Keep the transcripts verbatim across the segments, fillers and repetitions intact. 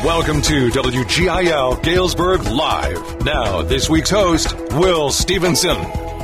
Welcome to W G I L Galesburg Live. Now, this week's host, Will Stevenson.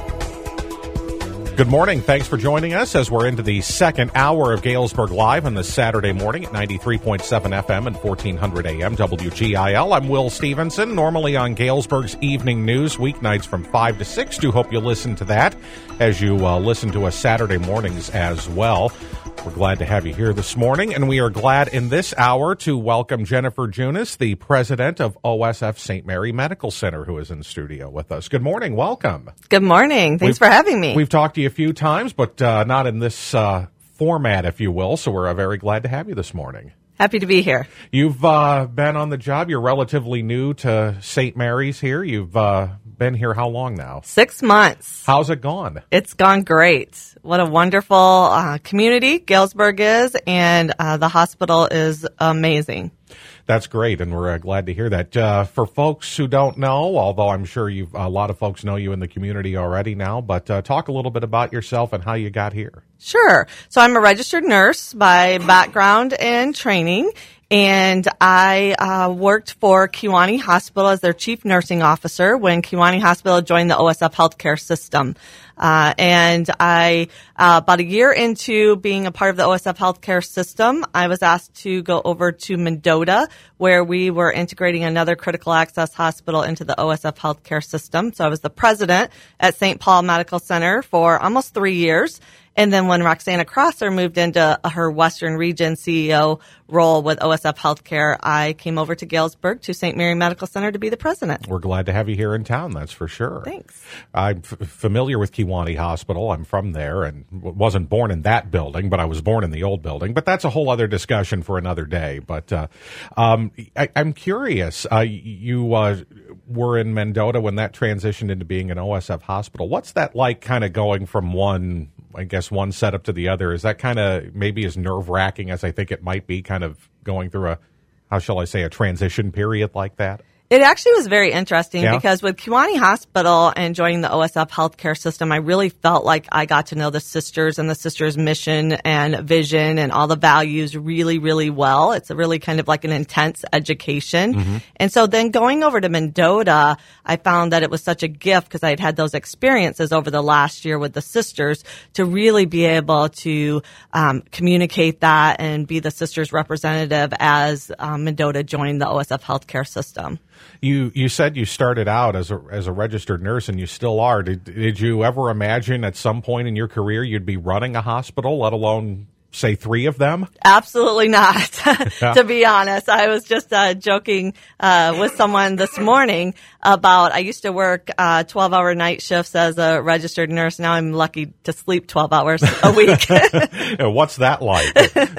Good morning. Thanks for joining us as we're into the second hour of Galesburg Live on this Saturday morning at ninety-three point seven F M and fourteen hundred A M W G I L. I'm Will Stevenson, normally on Galesburg's Evening News, weeknights from five to six. Do hope you listen to that as you uh, listen to us Saturday mornings as well. We're glad to have you here this morning, and we are glad in this hour to welcome Jennifer Junis, the president of O S F Saint Mary Medical Center, who is in studio with us. Good morning. Welcome. Good morning. Thanks we've, for having me. We've talked to you a few times, but uh, not in this uh, format, if you will, so we're uh, very glad to have you this morning. Happy to be here. You've uh, been on the job. You're relatively new to Saint Mary's here. You've uh, been here how long now? Six months. How's it gone? It's gone great. What a wonderful uh, community Galesburg is, and uh, the hospital is amazing. That's great, and we're uh, glad to hear that. Uh, for folks who don't know, although I'm sure you've, a lot of folks know you in the community already now, but uh, talk a little bit about yourself and how you got here. Sure. So I'm a registered nurse by background and training, and I uh, worked for Kewanee Hospital as their chief nursing officer when Kewanee Hospital joined the O S F healthcare system. Uh, and I, uh, about a year into being a part of the O S F healthcare system, I was asked to go over to Mendota, where we were integrating another critical access hospital into the O S F healthcare system. So I was the president at Saint Paul Medical Center for almost three years. And then when Roxana Crosser moved into her Western Region C E O role with O S F Healthcare, I came over to Galesburg to Saint Mary Medical Center to be the president. We're glad to have you here in town, that's for sure. Thanks. I'm f- familiar with Kewanee Hospital. I'm from there and w- wasn't born in that building, but I was born in the old building. But that's a whole other discussion for another day. But uh, um, I- I'm curious, uh, you uh, were in Mendota when that transitioned into being an O S F hospital. What's that like, kind of going from one, I guess, one setup to the other? Is that kind of maybe as nerve-wracking as I think it might be, kind of going through a, how shall I say, a transition period like that? It actually was very interesting yeah. because with Kewanee Hospital and joining the O S F healthcare system, I really felt like I got to know the sisters and the sisters' mission and vision and all the values really, really well. It's a really kind of like an intense education. Mm-hmm. And so then going over to Mendota, I found that it was such a gift because I had had those experiences over the last year with the sisters to really be able to um, communicate that and be the sisters' representative as um, Mendota joined the O S F healthcare system. You you said you started out as a as a registered nurse, and you still are. Did did you ever imagine at some point in your career you'd be running a hospital, let alone, say, three of them? Absolutely not. Yeah. To be honest, I was just uh, joking uh, with someone this morning about I used to work uh, twelve-hour night shifts as a registered nurse. Now I'm lucky to sleep twelve hours a week. What's that like?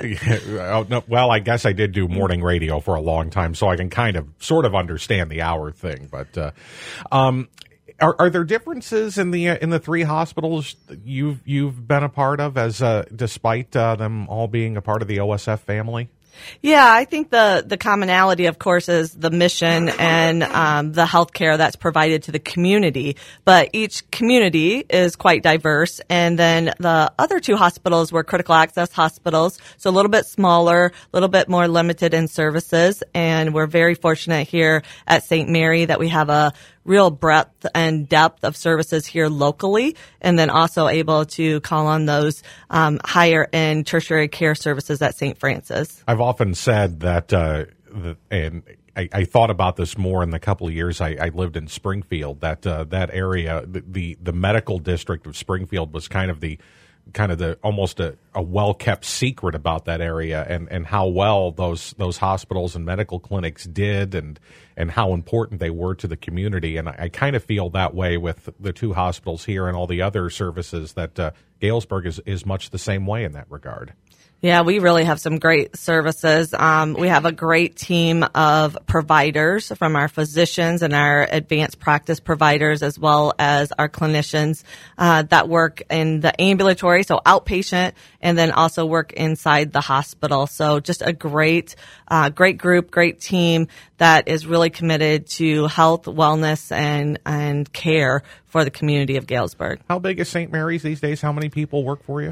Oh, no, well, I guess I did do morning radio for a long time, so I can kind of sort of understand the hour thing. But uh, um, are, are there differences in the uh, in the three hospitals you've you've been a part of, as uh, despite uh, them all being a part of the O S F family? Yeah, I think the, the commonality, of course, is the mission and um, the health care that's provided to the community. But each community is quite diverse. And then the other two hospitals were critical access hospitals, so a little bit smaller, a little bit more limited in services. And we're very fortunate here at Saint Mary that we have a real breadth and depth of services here locally, and then also able to call on those um, higher end tertiary care services at Saint Francis. I've often said that, uh, the, and I, I thought about this more in the couple of years I, I lived in Springfield, that uh, that area, the, the the medical district of Springfield was kind of the kind of the almost a, a well-kept secret about that area, and, and how well those those hospitals and medical clinics did, and and how important they were to the community. And I, I kind of feel that way with the two hospitals here and all the other services, that uh, Galesburg is, is much the same way in that regard. Yeah, we really have some great services. Um, we have a great team of providers, from our physicians and our advanced practice providers, as well as our clinicians uh, that work in the ambulatory, so outpatient, and then also work inside the hospital. So just a great, uh, great group, great team that is really committed to health, wellness, and and care for the community of Galesburg. How big is Saint Mary's these days? How many people work for you?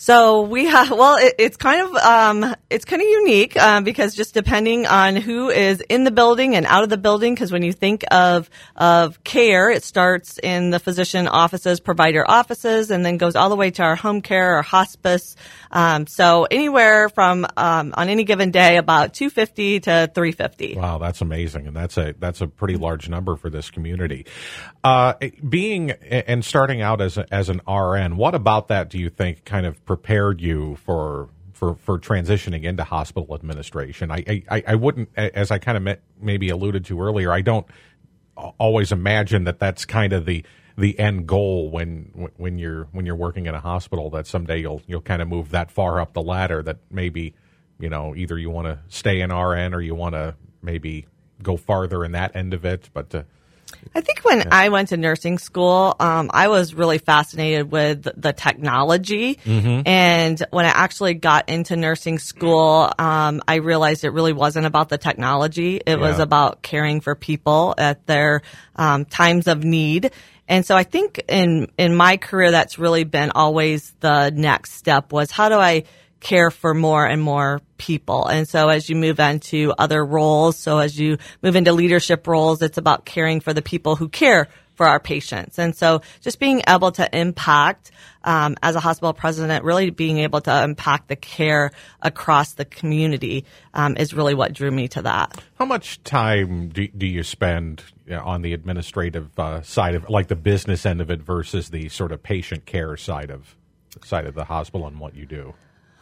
So we have, well, it, it's kind of, um, it's kind of unique, uh, because just depending on who is in the building and out of the building, because when you think of, of care, it starts in the physician offices, provider offices, and then goes all the way to our home care or hospice. Um, so anywhere from, um, on any given day, about two fifty to three fifty. Wow, that's amazing. And that's a, that's a pretty large number for this community. Uh, being and starting out as a, as an R N, what about that do you think kind of prepared you for for for transitioning into hospital administration? I I, I wouldn't, as I kind of met, maybe alluded to earlier, I don't always imagine that that's kind of the the end goal when when you're when you're working in a hospital, that someday you'll you'll kind of move that far up the ladder that maybe, you know, either you want to stay in R N or you want to maybe go farther in that end of it. But uh, I think when yeah. I went to nursing school, um, I was really fascinated with the technology. Mm-hmm. And when I actually got into nursing school, um, I realized it really wasn't about the technology. It yeah. was about caring for people at their um, times of need. And so I think in, in my career, that's really been always the next step, was how do I care for more and more people. And so as you move into other roles, so as you move into leadership roles, it's about caring for the people who care for our patients. And so just being able to impact, um, as a hospital president, really being able to impact the care across the community, um, is really what drew me to that. How much time do, do you spend you know, on the administrative uh, side of, like the business end of it, versus the sort of patient care side of side of the hospital and what you do?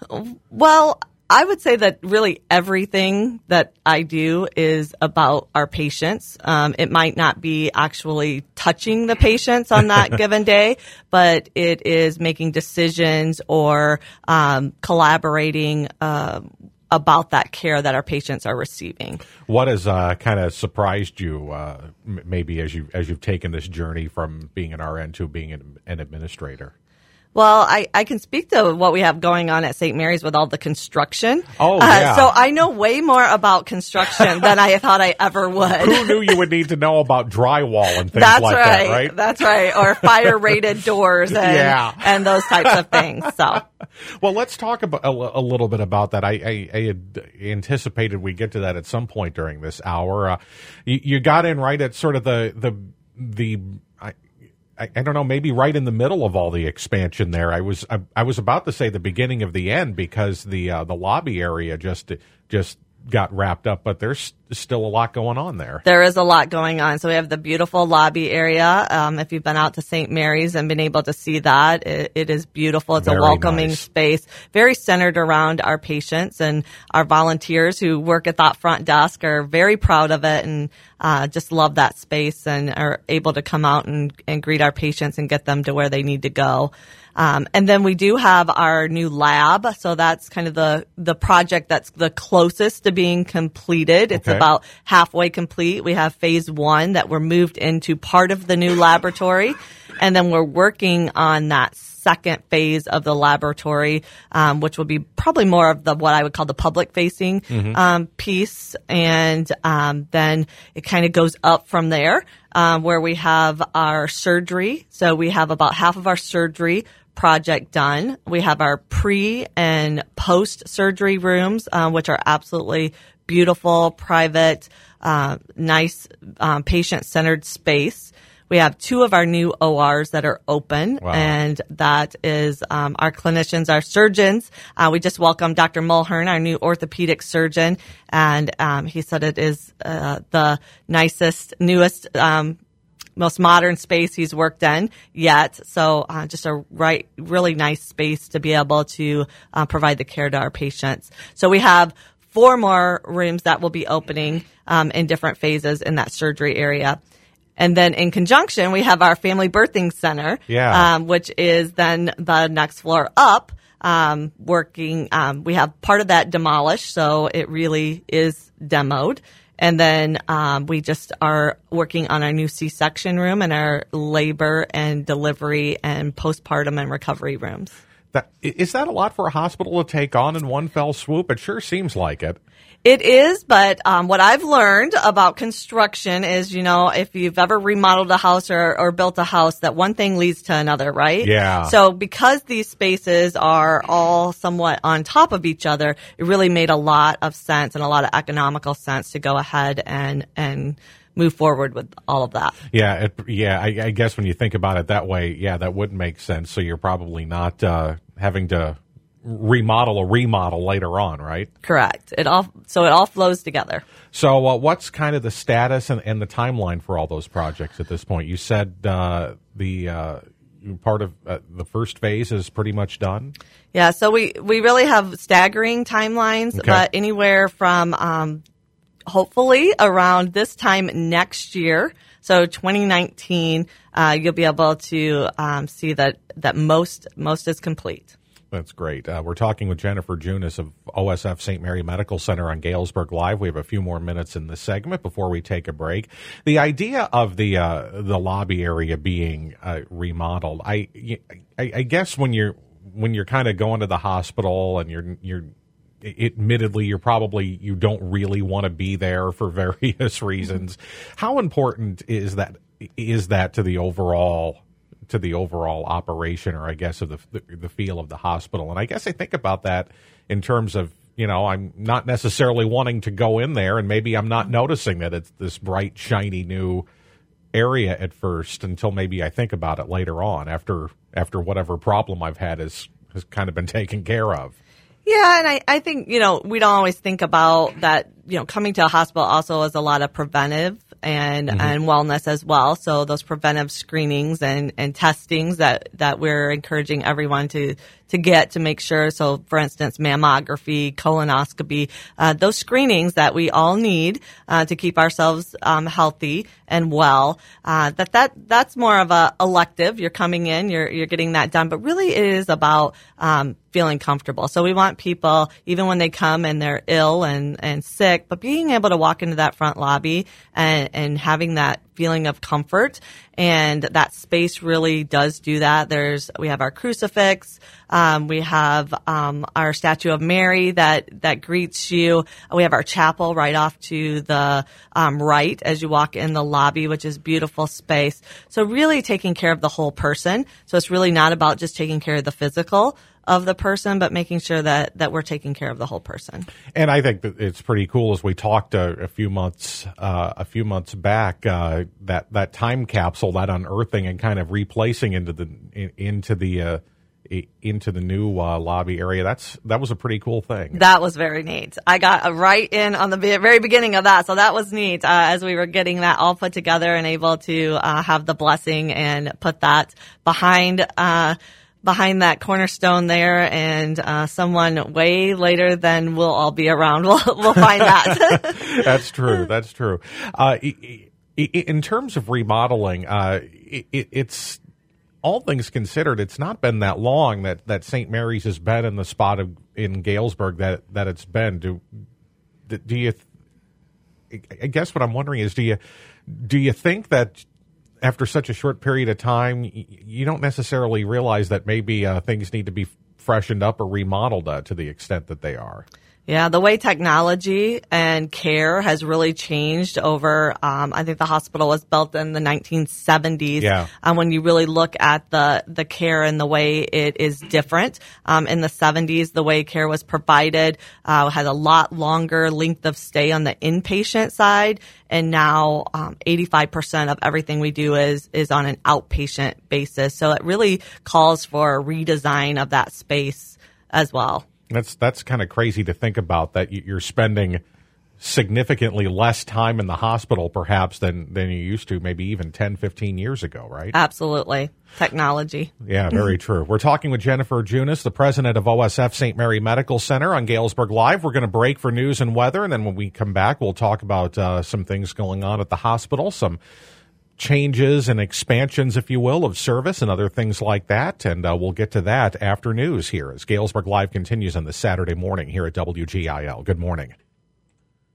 Well, I would say that really everything that I do is about our patients. Um, it might not be actually touching the patients on that given day, but it is making decisions or um, collaborating uh, about that care that our patients are receiving. What has uh, kind of surprised you, uh, m- maybe as you as you've taken this journey from being an R N to being an, an administrator? Well, I, I can speak to what we have going on at Saint Mary's with all the construction. Oh, yeah. Uh, so I know way more about construction than I thought I ever would. Who knew you would need to know about drywall and things That's like right. that, right? That's right. Or fire-rated doors and, yeah. and those types of things. So, well, let's talk about a, a little bit about that. I, I, I had anticipated we'd get to that at some point during this hour. Uh, you, you got in right at sort of the the the. I, I don't know, maybe right in the middle of all the expansion there. I was I, I was about to say the beginning of the end, because the uh, the lobby area just just got wrapped up, but there's still a lot going on there. There is a lot going on. So we have the beautiful lobby area. Um, if you've been out to Saint Mary's and been able to see that, it, it is beautiful. It's very a welcoming nice. space, very centered around our patients, and our volunteers who work at that front desk are very proud of it and uh, just love that space and are able to come out and, and greet our patients and get them to where they need to go. Um, and then we do have our new lab. So that's kind of the, the project that's the closest to being completed. It's okay. about halfway complete. We have phase one that we're moved into part of the new laboratory. And then we're working on that second phase of the laboratory, um, which will be probably more of the what I would call the public facing mm-hmm. um, piece. And um, then it kind of goes up from there, um, where we have our surgery. So we have about half of our surgery project done. We have our pre and post surgery rooms, um, which are absolutely beautiful, private, uh, nice, um, patient centered space. We have two of our new O Rs that are open, wow. and that is um, our clinicians, our surgeons. Uh, we just welcomed Doctor Mulhern, our new orthopedic surgeon, and um, he said it is uh, the nicest, newest, um, most modern space he's worked in yet. So uh, just a right, really nice space to be able to uh, provide the care to our patients. So we have four more rooms that will be opening um, in different phases in that surgery area. And then in conjunction, we have our family birthing center, yeah. um, which is then the next floor up, um, working. Um, we have part of that demolished, so it really is demoed. And then um, we just are working on our new C-section room and our labor and delivery and postpartum and recovery rooms. That, is that a lot for a hospital to take on in one fell swoop? It sure seems like it. It is, but um, what I've learned about construction is, you know, if you've ever remodeled a house or, or built a house, that one thing leads to another, right? Yeah. So because these spaces are all somewhat on top of each other, it really made a lot of sense and a lot of economical sense to go ahead and and move forward with all of that. Yeah, it, yeah. I, I guess when you think about it that way, yeah, that would make sense. So you're probably not uh, having to remodel a remodel later on, right? Correct. It all so it all flows together. So uh, what's kind of the status and, and the timeline for all those projects at this point? You said uh, the uh, part of uh, the first phase is pretty much done. Yeah. So we we really have staggering timelines, Okay. but anywhere from um, hopefully around this time next year. So twenty nineteen, uh, you'll be able to um, see that that most most is complete. That's great. Uh, we're talking with Jennifer Junis of O S F Saint Mary Medical Center on Galesburg Live. We have a few more minutes in this segment before we take a break. The idea of the uh, the lobby area being uh, remodeled, I, I I guess when you're when you're kind of going to the hospital and you're you're admittedly you're probably you don't really want to be there for various reasons. How important is that is that to the overall to the overall operation, or I guess of the, the the feel of the hospital? And I guess I think about that in terms of, you know, I'm not necessarily wanting to go in there, and maybe I'm not noticing that it's this bright, shiny new area at first until maybe I think about it later on after after whatever problem I've had is has kind of been taken care of. Yeah, and I, I think, you know, we don't always think about that, you know, coming to a hospital also is a lot of preventive and, mm-hmm. and wellness as well. So those preventive screenings and, and testings that, that we're encouraging everyone to, to get to make sure. So for instance, mammography, colonoscopy, uh, those screenings that we all need, uh, to keep ourselves, um, healthy and well, uh, that, that, that's more of a elective. You're coming in, you're, you're getting that done, but really it is about, um, feeling comfortable. So we want people, even when they come and they're ill and, and sick, but being able to walk into that front lobby and, and having that feeling of comfort. And that space really does do that. There's, we have our crucifix. Um, we have, um, our statue of Mary that, that greets you. We have our chapel right off to the, um, right as you walk in the lobby, which is beautiful space. So really taking care of the whole person. So it's really not about just taking care of the physical of the person, but making sure that, that we're taking care of the whole person. And I think that it's pretty cool. As we talked uh, a few months uh, a few months back, uh, that that time capsule, that unearthing and kind of replacing into the in, into the uh, into the new uh, lobby area. That's that was a pretty cool thing. That was very neat. I got right in on the very beginning of that, so that was neat. Uh, as we were getting that all put together and able to uh, have the blessing and put that behind. Uh, behind that cornerstone there, and uh, someone way later than we'll all be around. We'll, we'll find that. That's true. That's true. Uh, in terms of remodeling, uh, it, it's all things considered, it's not been that long that, that Saint Mary's has been in the spot of, in Galesburg that, that it's been. Do do you? I guess what I'm wondering is, do you do you think that after such a short period of time, you don't necessarily realize that maybe uh, things need to be freshened up or remodeled uh, to the extent that they are? Yeah, the way technology and care has really changed over, um, I think the hospital was built in the nineteen seventies. Yeah. Um, when you really look at the, the care and the way it is different. Um, in the seventies, the way care was provided, uh, had a lot longer length of stay on the inpatient side. And now, um, eighty-five percent of everything we do is, is on an outpatient basis. So it really calls for a redesign of that space as well. That's that's kind of crazy to think about, that you're spending significantly less time in the hospital perhaps than, than you used to maybe even ten, fifteen years ago, right? Absolutely. Technology. Yeah, very true. We're talking with Jennifer Junis, the president of O S F Saint Mary Medical Center on Galesburg Live. We're going to break for news and weather, and then when we come back, we'll talk about uh, some things going on at the hospital, some changes and expansions, if you will, of service and other things like that. And uh, we'll get to that after news here as Galesburg Live continues on this Saturday morning here at W G I L. Good morning.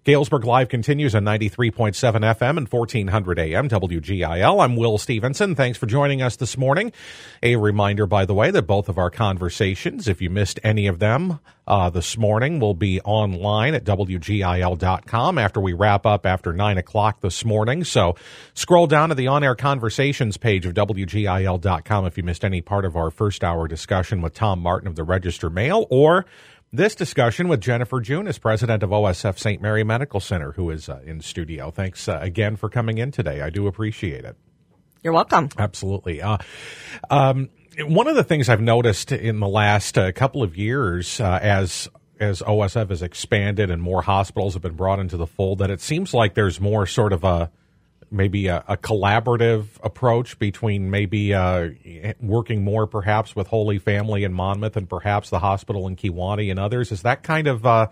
Galesburg Live continues on ninety-three point seven F M and fourteen hundred A M W G I L. I'm Will Stevenson. Thanks for joining us this morning. A reminder, by the way, that both of our conversations, if you missed any of them uh, this morning, will be online at W G I L dot com after we wrap up after nine o'clock this morning. So scroll down to the on-air conversations page of W G I L dot com if you missed any part of our first hour discussion with Tom Martin of the Register Mail, or this discussion with Jennifer June, as president of O S F Saint Mary Medical Center, who is uh, in studio. Thanks uh, again for coming in today. I do appreciate it. You're welcome. Absolutely. Uh, um, one of the things I've noticed in the last uh, couple of years uh, as as O S F has expanded and more hospitals have been brought into the fold, that it seems like there's more sort of a maybe a, a collaborative approach between maybe uh, working more perhaps with Holy Family in Monmouth and perhaps the hospital in Kewanee and others. Is that kind of, uh,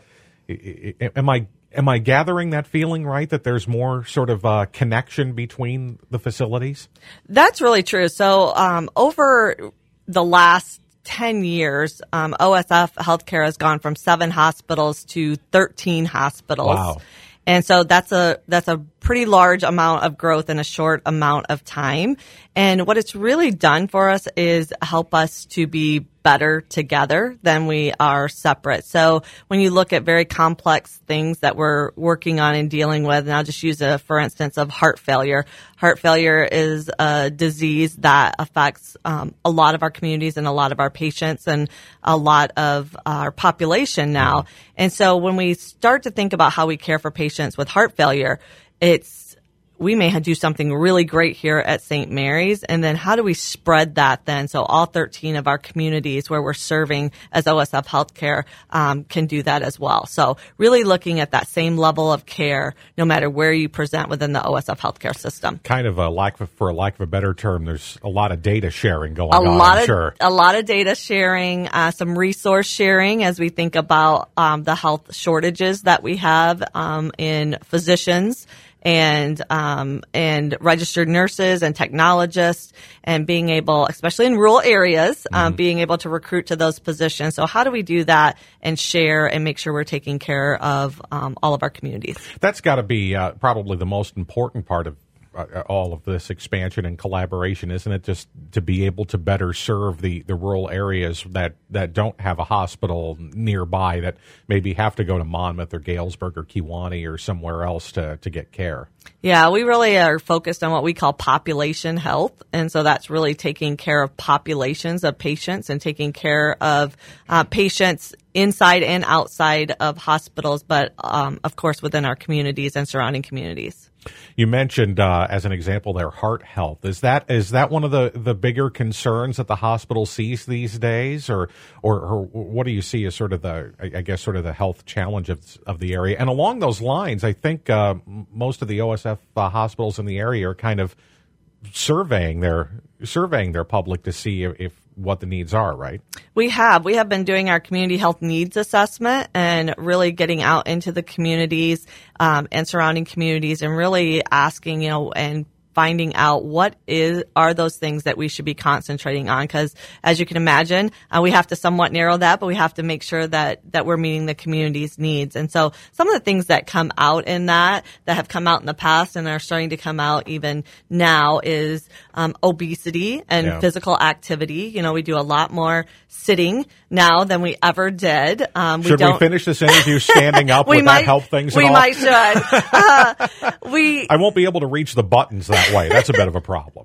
am I am I gathering that feeling right, that there's more sort of uh, connection between the facilities? That's really true. So um, over the last ten years, um, O S F Healthcare has gone from seven hospitals to thirteen hospitals. Wow. And so that's a that's a pretty large amount of growth in a short amount of time. And what it's really done for us is help us to be better together than we are separate. So when you look at very complex things that we're working on and dealing with, and I'll just use a, for instance, of heart failure. Heart failure is a disease that affects um, a lot of our communities and a lot of our patients and a lot of our population now. Mm-hmm. And so when we start to think about how we care for patients with heart failure, it's we may do something really great here at Saint Mary's, and then how do we spread that then so all thirteen of our communities where we're serving as O S F Healthcare um, can do that as well. So really looking at that same level of care no matter where you present within the O S F Healthcare system. Kind of a lack of, for a lack of a better term, there's a lot of data sharing going a on, lot I'm of, sure. A lot of data sharing, uh, some resource sharing as we think about um, the health shortages that we have um, in physicians and um, and registered nurses and technologists, and being able, especially in rural areas, um, mm-hmm. being able to recruit to those positions. So how do we do that and share and make sure we're taking care of um, all of our communities? That's got to be uh, probably the most important part of Uh, all of this expansion and collaboration, isn't it? Just to be able to better serve the, the rural areas that, that don't have a hospital nearby, that maybe have to go to Monmouth or Galesburg or Kewanee or somewhere else to, to get care. Yeah, we really are focused on what we call population health. And so that's really taking care of populations of patients and taking care of uh, patients inside and outside of hospitals, but um, of course within our communities and surrounding communities. You mentioned, uh, as an example, their heart health. Is that is that one of the, the bigger concerns that the hospital sees these days, or, or or what do you see as sort of the, I guess, sort of the health challenge of, of the area? And along those lines, I think uh, most of the O S F uh, hospitals in the area are kind of surveying their surveying their public to see if, if what the needs are, right? We have. We have been doing our community health needs assessment and really getting out into the communities um, and surrounding communities and really asking, you know, and finding out what is are those things that we should be concentrating on, because as you can imagine, uh, we have to somewhat narrow that, but we have to make sure that that we're meeting the community's needs. And so some of the things that come out in that that have come out in the past and are starting to come out even now is um, obesity and yeah. physical activity. You know, we do a lot more sitting now than we ever did. Um, should we, don't, we finish this interview standing up? Would might, that help things we at all? might should. Uh, we I won't be able to reach the buttons that way. That's a bit of a problem.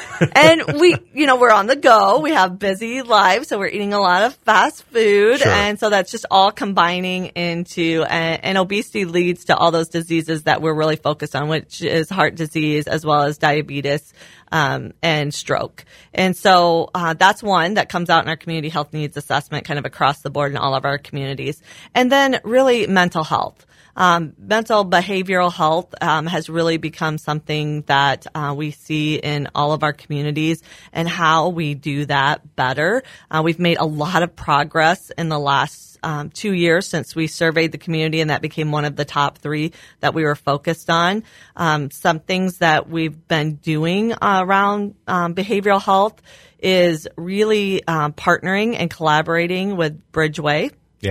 And we, you know, we're on the go. We have busy lives, so we're eating a lot of fast food. Sure. And so that's just all combining into, and, and obesity leads to all those diseases that we're really focused on, which is heart disease as well as diabetes. Um, and stroke. And so uh, that's one that comes out in our community health needs assessment kind of across the board in all of our communities. And then really mental health. Um, mental behavioral health um, has really become something that uh, we see in all of our communities, and how we do that better. Uh, we've made a lot of progress in the last Um, two years since we surveyed the community, and that became one of the top three that we were focused on. Um, some things that we've been doing uh, around um, behavioral health is really um, partnering and collaborating with Bridgeway. Yeah.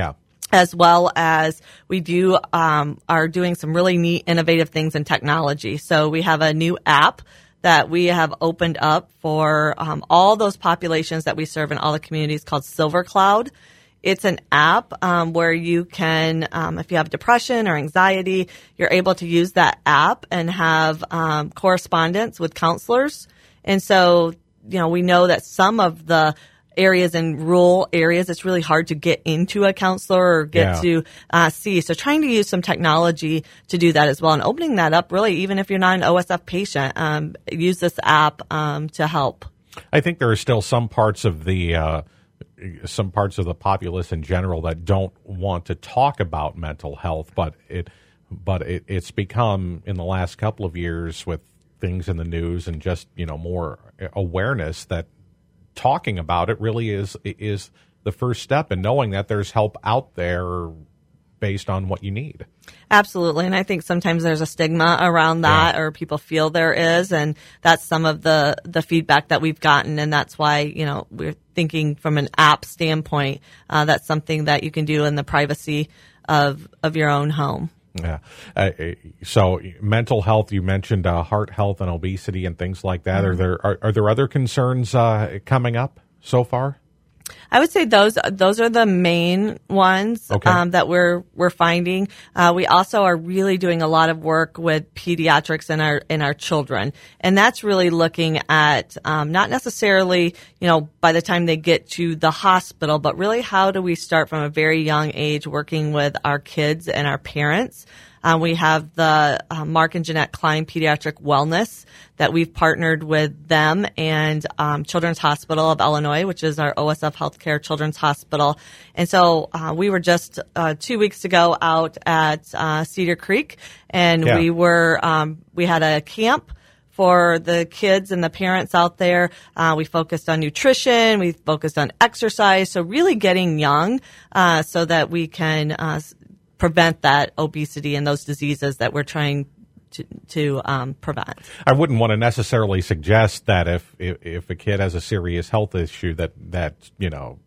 as well as we do um, are doing some really neat, innovative things in technology. So we have a new app that we have opened up for um, all those populations that we serve in all the communities called Silver Cloud. It's an app um, where you can, um, if you have depression or anxiety, you're able to use that app and have um, correspondence with counselors. And so, you know, we know that some of the areas in rural areas, it's really hard to get into a counselor or get Yeah. to uh, see. So trying to use some technology to do that as well, and opening that up really, even if you're not an O S F patient, um, use this app um, to help. I think there are still some parts of the uh, some parts of the populace in general that don't want to talk about mental health, but it but it, it's become in the last couple of years with things in the news and just, you know, more awareness that talking about it really is is the first step in knowing that there's help out there based on what you need. Absolutely. And I think sometimes there's a stigma around that, Yeah. or people feel there is. And that's some of the, the feedback that we've gotten. And that's why, you know, we're thinking from an app standpoint, uh, that's something that you can do in the privacy of, of your own home. Yeah. Uh, so mental health, you mentioned uh, heart health and obesity and things like that. Mm-hmm. Are there are, are there other concerns uh, coming up so far? I would say those those are the main ones Okay. um, that we're we're finding. Uh, we also are really doing a lot of work with pediatrics in our in our children, and that's really looking at um, not necessarily, you know, by the time they get to the hospital, but really how do we start from a very young age working with our kids and our parents. Uh, we have the uh, Mark and Jeanette Klein Pediatric Wellness that we've partnered with them and um, Children's Hospital of Illinois, which is our O S F Healthcare Children's Hospital. And so uh, we were just uh, two weeks ago out at uh, Cedar Creek, and Yeah. we were um, we had a camp for the kids and the parents out there. Uh, we focused on nutrition. We focused on exercise. So really getting young uh, so that we can uh, prevent that obesity and those diseases that we're trying to, to um, prevent. I wouldn't want to necessarily suggest that if, if if a kid has a serious health issue that that you know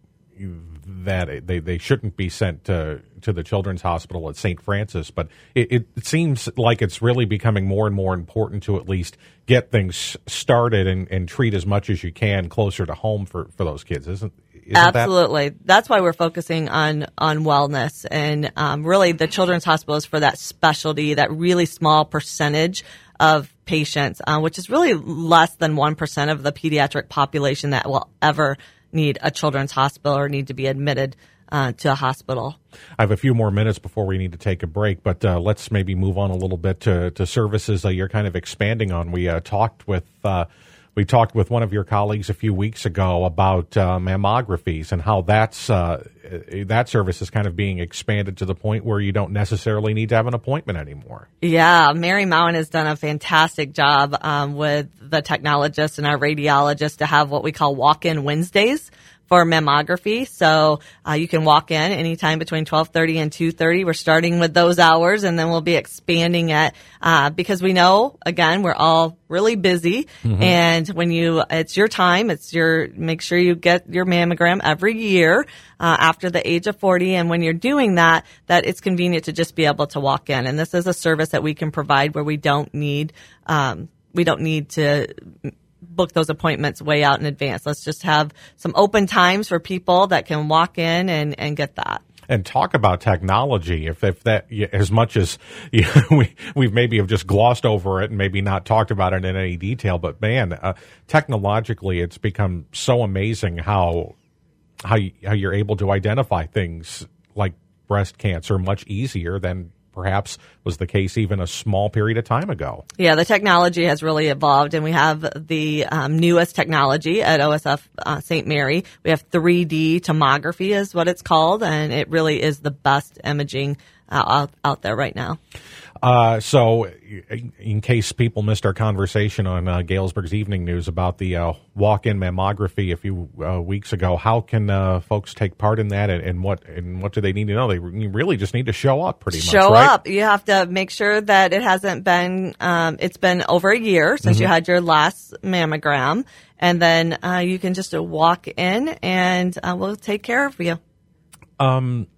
that they, they shouldn't be sent to to the Children's Hospital at Saint Francis, but it, it seems like it's really becoming more and more important to at least get things started and, and treat as much as you can closer to home for, for those kids, isn't isn't Absolutely. That? That's why we're focusing on on wellness, and um, really the Children's Hospital is for that specialty, that really small percentage of patients, uh, which is really less than one percent of the pediatric population that will ever need a children's hospital or need to be admitted uh, to a hospital. I have a few more minutes before we need to take a break, but uh, let's maybe move on a little bit to, to services uh, you're kind of expanding on. We uh, talked with uh, we talked with one of your colleagues a few weeks ago about uh, mammographies and how that's uh, that service is kind of being expanded to the point where you don't necessarily need to have an appointment anymore. Yeah, Mary Mowen has done a fantastic job um, with the technologists and our radiologists to have what we call walk-in Wednesdays for mammography. So uh, you can walk in anytime between twelve thirty and two thirty. We're starting with those hours, and then we'll be expanding it uh, because we know, again, we're all really busy. Mm-hmm. And when you, it's your time, it's your, make sure you get your mammogram every year uh, after the age of forty. And when you're doing that, that it's convenient to just be able to walk in. And this is a service that we can provide where we don't need, um, we don't need to book those appointments way out in advance. Let's just have some open times for people that can walk in and, and get that. And talk about technology. If if that, as much as you know, we we've maybe have just glossed over it and maybe not talked about it in any detail, but man, uh, technologically, it's become so amazing how how you, how you're able to identify things like breast cancer much easier than perhaps was the case even a small period of time ago. Yeah, the technology has really evolved, and we have the um, newest technology at O S F uh, Saint Mary. We have three D tomography is what it's called, and it really is the best imaging uh, out, out there right now. Uh, so in case people missed our conversation on uh, Galesburg's Evening News about the uh, walk-in mammography a few uh, weeks ago, how can uh, folks take part in that, and, and what and what do they need to know? They really just need to show up pretty much, Show right? up. You have to make sure that it hasn't been, um, it's been over a year since Mm-hmm. you had your last mammogram, and then uh, you can just walk in and uh, we'll take care of you. Um.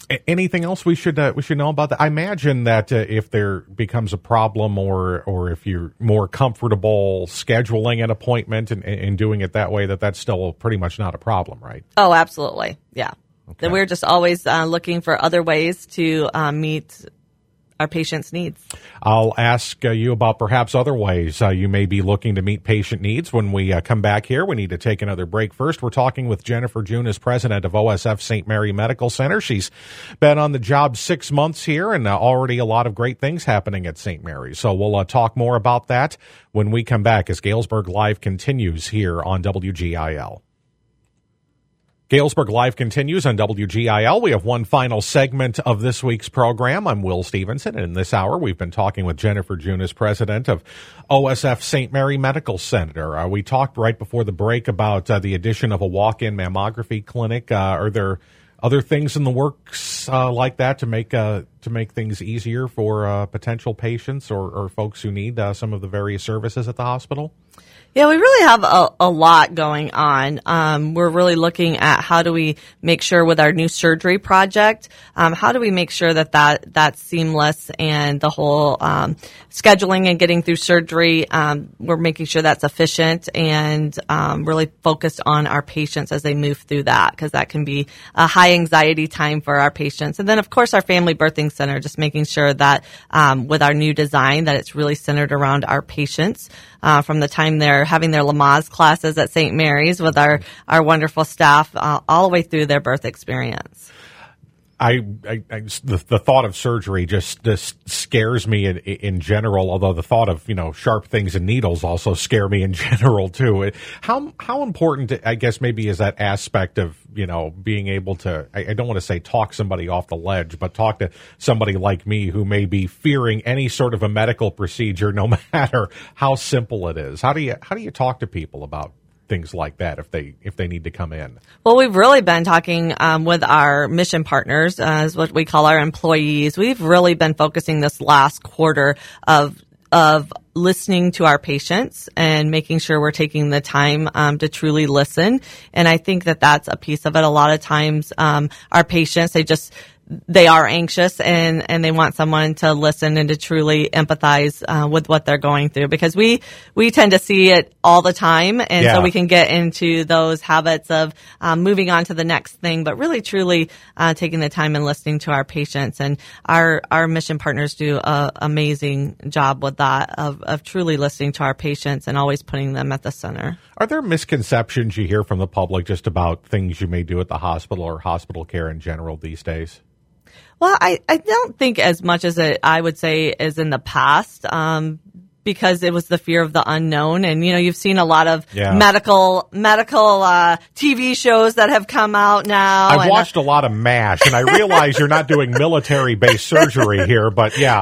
Anything else we should uh, we should know about that? I imagine that uh, if there becomes a problem, or or if you're more comfortable scheduling an appointment and, and doing it that way, that that's still pretty much not a problem, right? Oh, absolutely, yeah. Okay. We're just always uh, looking for other ways to uh, meet our patients' needs. I'll ask uh, you about perhaps other ways uh, you may be looking to meet patient needs when we uh, come back here. We need to take another break. First, we're talking with Jennifer Junis, president of O S F Saint Mary Medical Center. She's been on the job six months here, and uh, already a lot of great things happening at Saint Mary. So we'll uh, talk more about that when we come back as Galesburg Live continues here on W G I L. Galesburg Live continues on W G I L. We have one final segment of this week's program. I'm Will Stevenson, and in this hour, we've been talking with Jennifer Junis, president of O S F Saint Mary Medical Center. Uh, we talked right before the break about uh, the addition of a walk-in mammography clinic. Uh, are there other things in the works uh, like that to make uh, to make things easier for uh, potential patients or, or folks who need uh, some of the various services at the hospital? Yeah, we really have a, a lot going on. Um, we're really looking at how do we make sure with our new surgery project, um, how do we make sure that, that that's seamless and the whole um, scheduling and getting through surgery, um, we're making sure that's efficient and um, really focused on our patients as they move through that, because that can be a high anxiety time for our patients. And then, of course, our family birthing center, just making sure that um, with our new design that it's really centered around our patients. Uh, from the time they're having their Lamaze classes at Saint Mary's with our, our wonderful staff uh, all the way through their birth experience. I, I, I the, the thought of surgery just, just scares me in, in general, although the thought of, you know, sharp things and needles also scare me in general, too. How how important, I guess, maybe is that aspect of, you know, being able to, I, I don't want to say talk somebody off the ledge, but talk to somebody like me who may be fearing any sort of a medical procedure, no matter how simple it is. How do you how do you talk to people about things like that if they if they need to come in? Well, we've really been talking um, with our mission partners, uh, is what we call our employees. We've really been focusing this last quarter of of listening to our patients and making sure we're taking the time um, to truly listen. And I think that that's a piece of it. A lot of times um, our patients, they just they are anxious and, and they want someone to listen and to truly empathize uh, with what they're going through, because we, we tend to see it all the time. And yeah. so we can get into those habits of um, moving on to the next thing, but really truly uh, taking the time and listening to our patients. And our, our mission partners do an amazing job with that, of, of truly listening to our patients and always putting them at the center. Are there misconceptions you hear from the public just about things you may do at the hospital or hospital care in general these days? Well, I, I don't think as much as it, I would say as in the past, um, because it was the fear of the unknown. And, you know, you've seen a lot of yeah. medical, medical, uh, T V shows that have come out now. I've and, watched a lot of MASH, and I realize you're not doing military-based surgery here, but yeah.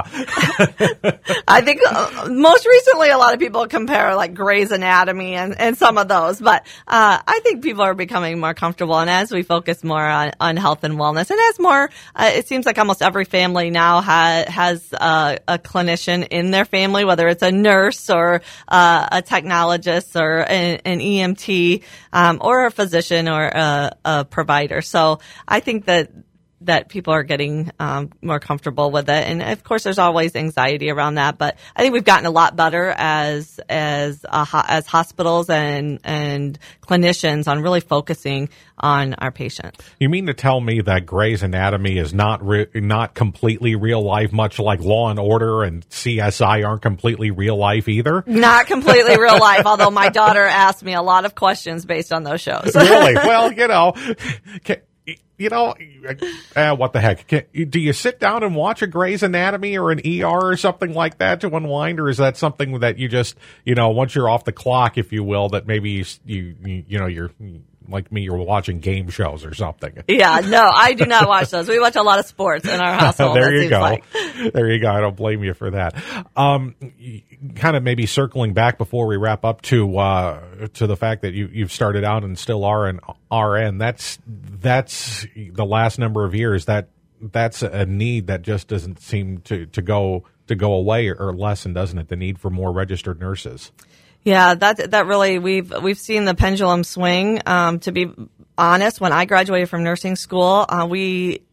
I think uh, most recently a lot of people compare like Grey's Anatomy and, and some of those, but uh, I think people are becoming more comfortable. And as we focus more on, on health and wellness, and as more, uh, it seems like almost every family now ha- has uh, a clinician in their family, whether it's a nurse or uh, a technologist or an, an E M T um, or a physician or a, a provider. So I think that that people are getting um, more comfortable with it. And of course, there's always anxiety around that, but I think we've gotten a lot better as as uh, ho- as hospitals and and clinicians on really focusing on our patients. You mean to tell me that Grey's Anatomy is not re- not completely real life, much like Law and Order and C S I aren't completely real life either? Not completely real life, although my daughter asked me a lot of questions based on those shows. Really? Well, you know, can, you know, uh, what the heck? Can, do you sit down and watch a Grey's Anatomy or an E R or something like that to unwind, or is that something that you just, you know, once you're off the clock, if you will, that maybe you, you, you know, you're like me, you're watching game shows or something? Yeah, no, I do not watch those. We watch a lot of sports in our household. There you go. Like. There you go. I don't blame you for that. Um, kind of maybe circling back before we wrap up to uh, to the fact that you, you've started out and still are an R N. That's that's the last number of years. That that's a need that just doesn't seem to, to go to go away or lessen, doesn't it? The need for more registered nurses. Yeah, that that really we've we've seen the pendulum swing. Um, to be honest, when I graduated from nursing school, uh, we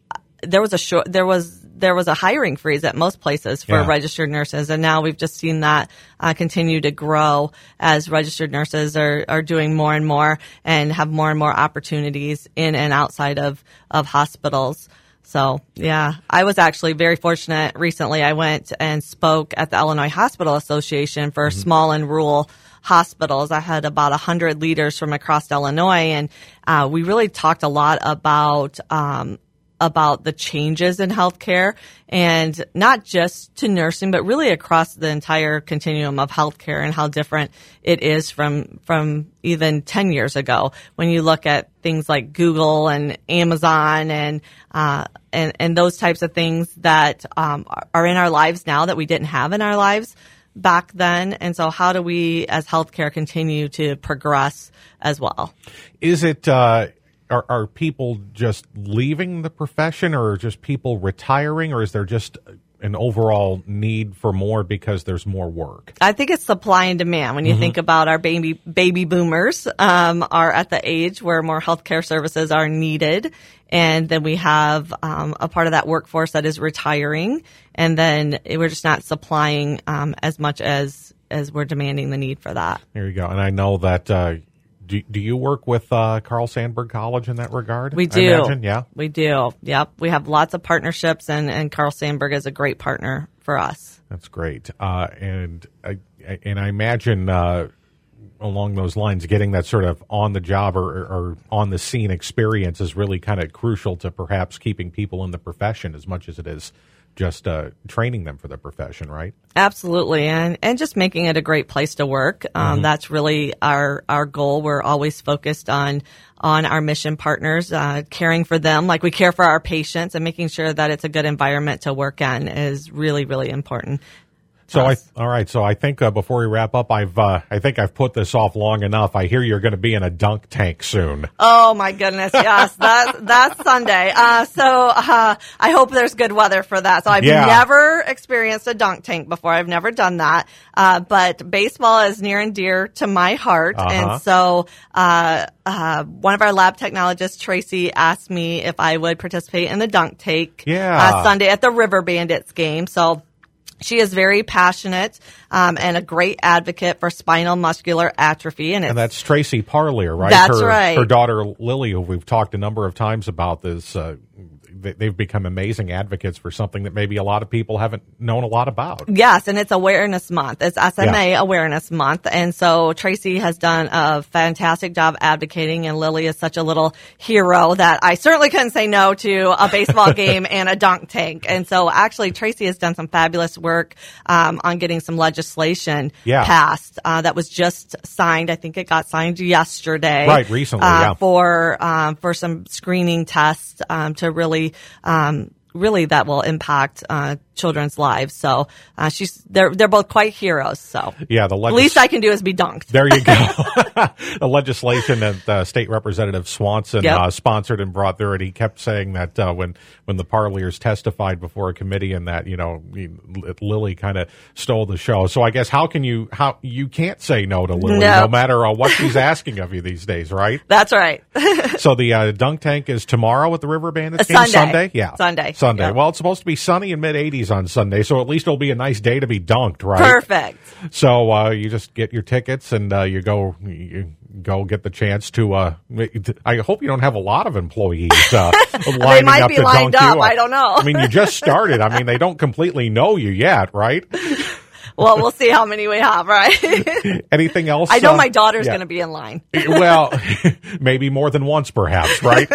there was a short, there was there was a hiring freeze at most places for Yeah. registered nurses, and now we've just seen that uh, continue to grow as registered nurses are are doing more and more and have more and more opportunities in and outside of of hospitals. So, yeah, I was actually very fortunate. Recently, I went and spoke at the Illinois Hospital Association for mm-hmm. small and rural hospitals. I had about one hundred leaders from across Illinois, and uh, we really talked a lot about um, about the changes in healthcare, and not just to nursing, but really across the entire continuum of healthcare and how different it is from from even ten years ago. When you look at things like Google and Amazon and uh, and and those types of things that um, are in our lives now that we didn't have in our lives back then. And so how do we as healthcare continue to progress as well? Is it, uh, are, are people just leaving the profession, or just people retiring, or is there just an overall need for more because there's more work? I think it's supply and demand. When you mm-hmm. think about our baby baby boomers um, are at the age where more healthcare services are needed, and then we have um, a part of that workforce that is retiring, and then we're just not supplying um, as much as as we're demanding the need for that. There you go. And I know that. Uh, Do, do you work with uh, Carl Sandburg College in that regard? We do. I imagine? Yeah. We do. Yep. We have lots of partnerships, and, and Carl Sandburg is a great partner for us. That's great. Uh, and I, and I imagine uh, along those lines, getting that sort of on the job or, or on the scene experience is really kind of crucial to perhaps keeping people in the profession as much as it is just uh, training them for the profession, right? Absolutely, and and just making it a great place to work. Um, mm-hmm. That's really our our goal. We're always focused on on our mission partners, uh, caring for them like we care for our patients, and making sure that it's a good environment to work in is really, really important. So I, all right. So I think uh, before we wrap up, I've uh, I think I've put this off long enough. I hear you're going to be in a dunk tank soon. Oh my goodness, yes, that's that's Sunday. Uh, so uh, I hope there's good weather for that. So I've yeah. never experienced a dunk tank before. I've never done that. Uh, but baseball is near and dear to my heart, uh-huh. and so uh, uh, one of our lab technologists, Tracy, asked me if I would participate in the dunk tank yeah. uh, Sunday at the River Bandits game. So. She is very passionate um, and a great advocate for spinal muscular atrophy. And, it's, and that's Tracy Parlier, right? That's her, right. Her daughter, Lily, who we've talked a number of times about this, uh, they've become amazing advocates for something that maybe a lot of people haven't known a lot about. Yes, and it's Awareness Month. It's S M A yeah. Awareness Month. And so Tracy has done a fantastic job advocating, and Lily is such a little hero that I certainly couldn't say no to a baseball game and a dunk tank. And so actually Tracy has done some fabulous work um, on getting some legislation yeah. passed uh, that was just signed. I think it got signed yesterday. Right, recently, uh, yeah. For, um, for some screening tests um, to really Um, really that will impact uh, children's lives. So uh, she's they're they're both quite heroes. So yeah, the legis- least I can do is be dunked. There you go. The legislation that uh, State Representative Swanson yep. uh, sponsored and brought through, and he kept saying that uh, when when the Parliers testified before a committee, and that you know he, Lily kind of stole the show. So I guess how can you how you can't say no to Lily no, no matter uh, what she's asking of you these days, right? That's right. So the uh, dunk tank is tomorrow at the River Bandits game? Sunday. Sunday, yeah, Sunday. Sunday. Yep. Well, it's supposed to be sunny and mid eighties on Sunday, so at least it'll be a nice day to be dunked, right? Perfect. So uh, you just get your tickets and uh, you go you go get the chance to. Uh, I hope you don't have a lot of employees uh, lining they might up be to lined dunk up. you. I don't know. I mean, you just started. I mean, they don't completely know you yet, right? Well, we'll see how many we have, right? Anything else? I know uh, my daughter's yeah. going to be in line. Well, maybe more than once, perhaps, right?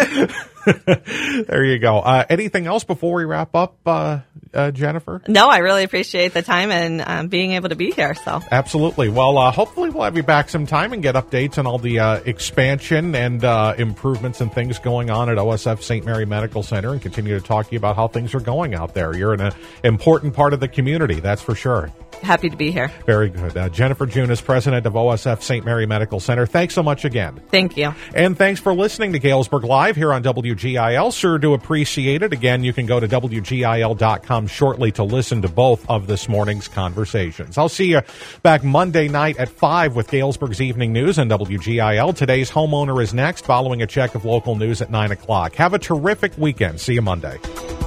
There you go. Uh, anything else before we wrap up, uh, uh, Jennifer? No, I really appreciate the time and um, being able to be here. So absolutely. Well, uh, hopefully we'll have you back sometime and get updates on all the uh, expansion and uh, improvements and things going on at O S F Saint Mary Medical Center, and continue to talk to you about how things are going out there. You're an important part of the community, that's for sure. Happy to be here. Very good. Uh, Jennifer June is president of O S F Saint Mary Medical Center. Thanks so much again. Thank you. And thanks for listening to Galesburg Live here on W G I L. Sure do appreciate it. Again, you can go to W G I L dot com shortly to listen to both of this morning's conversations. I'll see you back Monday night at five with Galesburg's Evening News on W G I L. Today's Homeowner is next, following a check of local news at nine o'clock. Have a terrific weekend. See you Monday.